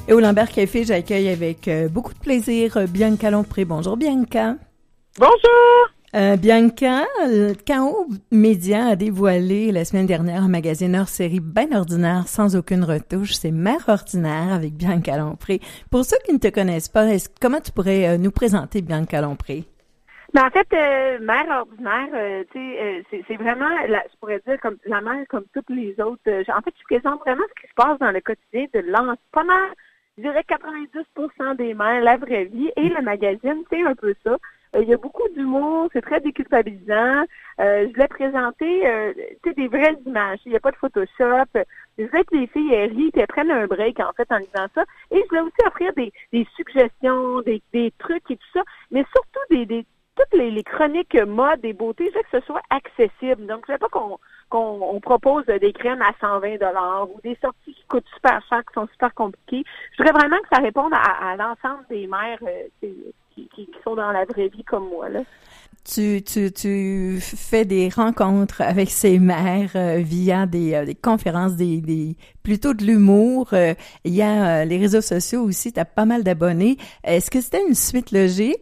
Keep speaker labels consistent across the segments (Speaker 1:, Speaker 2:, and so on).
Speaker 1: Et au Lambert Café, j'accueille avec beaucoup de plaisir Bianca Lompré. Bonjour Bianca.
Speaker 2: Bonjour.
Speaker 1: Bianca, KO Média a dévoilé la semaine dernière un magazine hors-série bien ordinaire, sans aucune retouche. C'est Mère ordinaire avec Bianca Lompré. Pour ceux qui ne te connaissent pas, comment tu pourrais nous présenter Bianca Lompré?
Speaker 2: Ben en fait, mère ordinaire, c'est vraiment, je pourrais dire comme la mère comme toutes les autres. En fait, je présente vraiment ce qui se passe dans le quotidien de pas mal, je dirais 90% des mères, la vraie vie. Et le magazine, c'est un peu ça. Il y a beaucoup d'humour, c'est très déculpabilisant. Je voulais présenter des vraies images. Il n'y a pas de Photoshop. Je voulais que les filles rient et prennent un break, en fait, en lisant ça. Et je voulais aussi offrir des suggestions, des trucs et tout ça, mais surtout toutes les chroniques mode et beauté, je veux que ce soit accessible. Donc, je veux pas qu'on propose des crèmes à 120$ ou des sorties qui coûtent super cher, qui sont super compliquées. Je voudrais vraiment que ça réponde à l'ensemble des mères qui sont dans la vraie vie comme moi, là.
Speaker 1: Tu fais des rencontres avec ces mères via des conférences, plutôt de l'humour. Il y a les réseaux sociaux aussi, tu as pas mal d'abonnés. Est-ce que c'était une suite logique,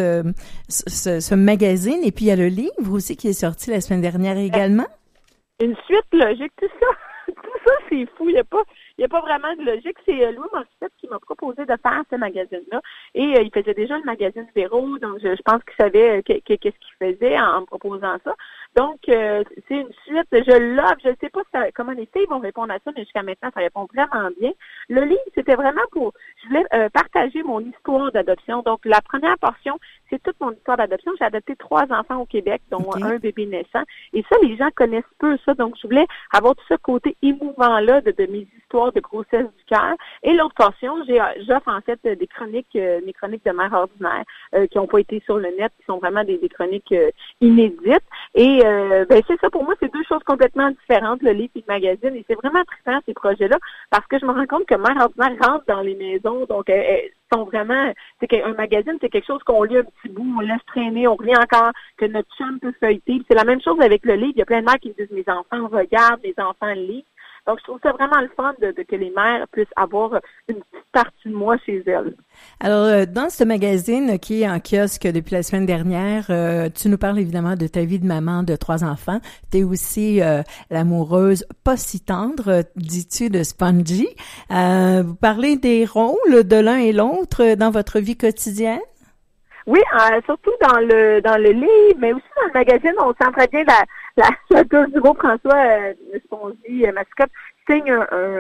Speaker 1: ce magazine? Et puis il y a le livre aussi qui est sorti la semaine dernière également?
Speaker 2: Une suite logique, tout ça, c'est fou. Il y a pas vraiment de logique. C'est Louis Morissette qui m'a proposé de faire ce magazine-là. Et il faisait déjà le magazine Véro, donc je pense qu'il savait qu'est-ce qu'il faisait en me proposant ça. Donc, c'est une suite. Je l'offre. Je ne sais pas comment les filles vont répondre à ça, mais jusqu'à maintenant, ça répond vraiment bien. Le livre, c'était vraiment je voulais partager mon histoire d'adoption. Donc, la première portion, c'est toute mon histoire d'adoption. J'ai adopté 3 enfants au Québec, dont un bébé naissant. Et ça, les gens connaissent peu ça. Donc, je voulais avoir tout ce côté émouvant-là de mes histoires de grossesse du cœur. Et l'autre portion, j'offre en fait mes chroniques de mère ordinaire qui n'ont pas été sur le net, qui sont vraiment des chroniques inédites. Et c'est ça, pour moi, c'est 2 choses complètement différentes, le livre et le magazine. Et c'est vraiment trippant, ces projets-là, parce que je me rends compte que mère ordinaire rentre dans les maisons, donc elles sont vraiment, c'est qu'un magazine, c'est quelque chose qu'on lit un petit bout, on laisse traîner, on lit encore, que notre chum peut feuilleter. C'est la même chose avec le livre. Il y a plein de mères qui me disent, mes enfants regardent, mes enfants lisent. Donc, je trouve ça vraiment le fun de que les mères puissent avoir une petite partie de moi chez elles.
Speaker 1: Alors, dans ce magazine qui est en kiosque depuis la semaine dernière, tu nous parles évidemment de ta vie de maman de 3 enfants. Tu es aussi l'amoureuse pas si tendre, dis-tu, de Spongy. Vous parlez des rôles de l'un et l'autre dans votre vie quotidienne?
Speaker 2: Oui, surtout dans le livre, mais aussi dans le magazine, on sent très bien la tour du beau François Spongy Mascotte signe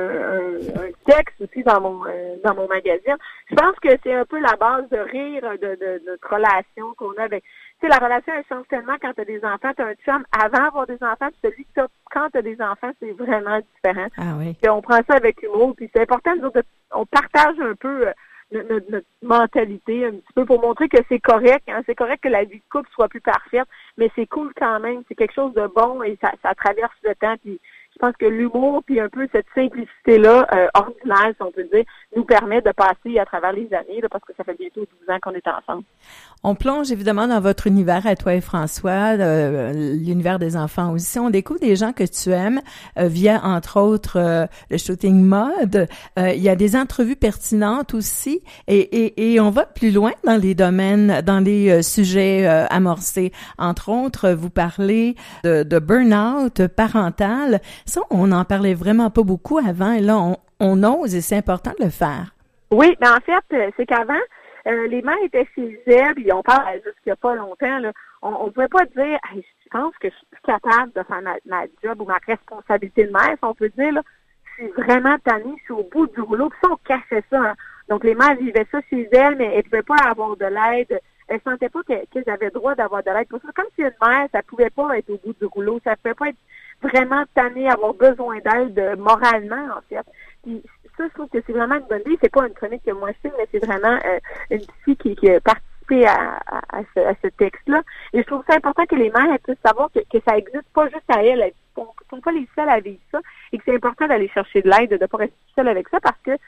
Speaker 2: un texte aussi dans mon magazine. Je pense que c'est un peu la base de rire de notre relation qu'on a avec. Tu sais, la relation elle change tellement quand t'as des enfants, t'as un chum avant d'avoir des enfants, puis celui que t'as quand t'as des enfants, c'est vraiment différent.
Speaker 1: Ah oui.
Speaker 2: Puis on prend ça avec humour, puis c'est important on partage un peu notre mentalité un petit peu pour montrer que c'est correct, hein, c'est correct que la vie de couple soit plus parfaite, mais c'est cool quand même, c'est quelque chose de bon et ça traverse le temps, puis je pense que l'humour puis un peu cette simplicité-là, ordinaire, si on peut dire, nous permet de passer à travers les années, là, parce que ça fait bientôt 12 ans qu'on est ensemble.
Speaker 1: On plonge évidemment dans votre univers à toi et François, l'univers des enfants aussi. On découvre des gens que tu aimes via, entre autres, le shooting mode. Il y a des entrevues pertinentes aussi et on va plus loin dans les domaines, dans les sujets amorcés. Entre autres, vous parlez de burn-out parental. Ça, on n'en parlait vraiment pas beaucoup avant et là, on ose et c'est important de le faire.
Speaker 2: Oui, mais en fait, c'est qu'avant, les mères étaient chez elles, puis on parle jusqu'il n'y a pas longtemps, là, on ne pouvait pas dire hey, je pense que je suis capable de faire ma job ou ma responsabilité de mère, si on peut dire, là, je suis vraiment tannée, je suis au bout du rouleau, puis ça, on cachait ça. Hein. Donc, les mères vivaient ça chez elles, mais elles ne pouvaient pas avoir de l'aide. Elles ne sentaient pas qu'elles avaient le droit d'avoir de l'aide. Pour ça, comme si une mère, ça ne pouvait pas être au bout du rouleau, ça ne pouvait pas être vraiment tannée, avoir besoin d'aide moralement, en fait. Puis, ça, je trouve que c'est vraiment une bonne idée. C'est pas une chronique que moi je fais, mais c'est vraiment une fille qui a participé à ce texte-là. Et je trouve ça important que les mères puissent savoir que ça existe pas juste à elles. Elles sont pas les seules à vivre ça. Et que c'est important d'aller chercher de l'aide, de ne pas rester seule avec ça parce que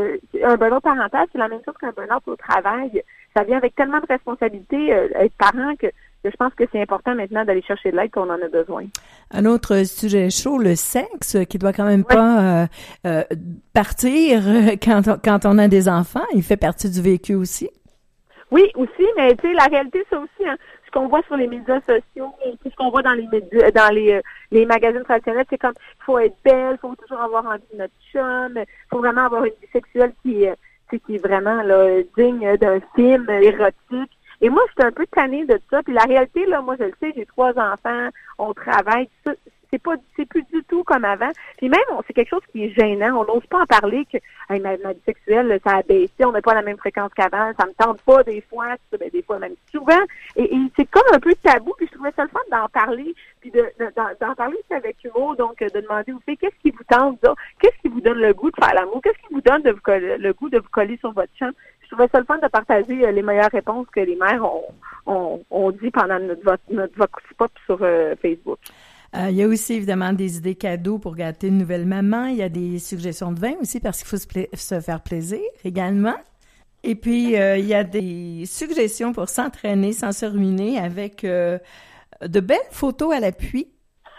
Speaker 2: un burn-out parental, c'est la même chose qu'un burn-out au travail. Ça vient avec tellement de responsabilités, être parent, que je pense que c'est important maintenant d'aller chercher de l'aide qu'on en a besoin.
Speaker 1: Un autre sujet chaud, le sexe, qui doit quand même pas partir quand on a des enfants. Il fait partie du vécu aussi.
Speaker 2: Oui, aussi, mais tu sais, la réalité, c'est aussi ce qu'on voit sur les médias sociaux, tout ce qu'on voit dans les magazines traditionnels, c'est comme il faut être belle, il faut toujours avoir envie de notre chum, il faut vraiment avoir une vie sexuelle qui est vraiment là digne d'un film érotique. Et moi, j'étais un peu tannée de ça. Puis la réalité, là, moi, je le sais, j'ai 3 enfants, on travaille, tout ça. C'est plus du tout comme avant. Puis même, c'est quelque chose qui est gênant. On n'ose pas en parler que hey, ma vie sexuelle, ça a baissé, on n'a pas la même fréquence qu'avant, ça me tente pas des fois, des fois même souvent. Et c'est comme un peu tabou, puis je trouvais ça le fun d'en parler, puis d'en parler aussi avec humour, donc de demander aux filles, qu'est-ce qui vous tente, là? Qu'est-ce qui vous donne le goût de faire l'amour? Qu'est-ce qui vous donne le goût de vous coller sur votre champ? Je trouvais ça le fun de partager les meilleures réponses que les mères ont dit pendant notre vox pop sur Facebook.
Speaker 1: Il y a aussi évidemment des idées cadeaux pour gâter une nouvelle maman. Il y a des suggestions de vin aussi parce qu'il faut se faire plaisir également. Et puis, il y a des suggestions pour s'entraîner sans se ruiner avec de belles photos à l'appui.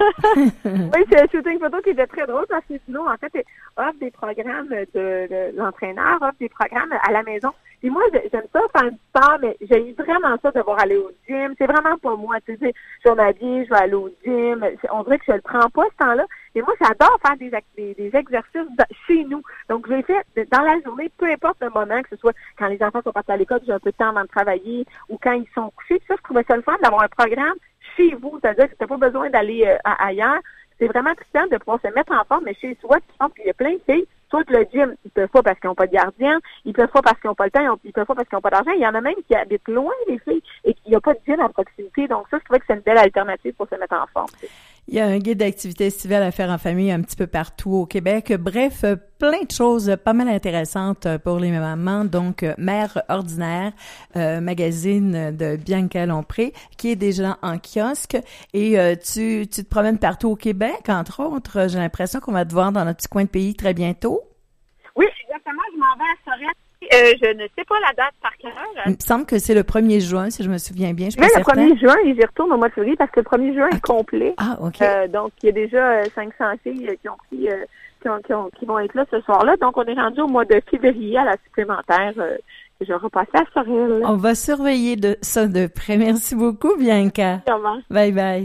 Speaker 2: Oui, c'est un shooting photo qui était très drôle parce que sinon, en fait, offre des programmes de l'entraîneur, offre des programmes à la maison. Puis moi, j'aime ça faire du sport, mais j'ai vraiment ça de devoir aller au gym. C'est vraiment pas moi. Tu sais, je vais m'habiller, je vais aller au gym. On dirait que je le prends pas ce temps-là. Et moi, j'adore faire des exercices chez nous. Donc, je les fais dans la journée, peu importe le moment, que ce soit quand les enfants sont partis à l'école, j'ai un peu de temps avant de travailler, ou quand ils sont couchés. Ça, je trouvais ça le fun d'avoir un programme chez vous. C'est-à-dire que tu n'as pas besoin d'aller ailleurs. C'est vraiment trivial de pouvoir se mettre en forme, mais chez soi, tu penses qu'il y a plein de filles. Soit que le gym, ils peuvent pas parce qu'ils n'ont pas de gardien, ils peuvent pas parce qu'ils n'ont pas le temps, ils peuvent pas parce qu'ils n'ont pas d'argent. Il y en a même qui habitent loin, les filles, et qu'il n'y a pas de gym à proximité. Donc ça, je trouvais que c'est une belle alternative pour se mettre en forme.
Speaker 1: Il y a un guide d'activités estivales à faire en famille un petit peu partout au Québec. Bref, plein de choses pas mal intéressantes pour les mamans. Donc, Mère ordinaire, magazine de Bianca Lompré, qui est déjà en kiosque. Et tu te promènes partout au Québec, entre autres. J'ai l'impression qu'on va te voir dans notre petit coin de pays très bientôt.
Speaker 2: Oui, exactement. Je m'en vais à Sorel. Je ne sais pas la date par cœur.
Speaker 1: Il me semble que c'est le 1er juin, si je me souviens bien.
Speaker 2: Le 1er juin, et j'y retourne au mois de février parce que le 1er juin est complet.
Speaker 1: Ah, OK.
Speaker 2: Donc, il y a déjà 500 filles qui vont être là ce soir-là. Donc, on est rendu au mois de février à la supplémentaire que je vais repasser à Sorel.
Speaker 1: On va surveiller ça de près. Merci beaucoup, Bianca.
Speaker 2: Au revoir.
Speaker 1: Bye bye.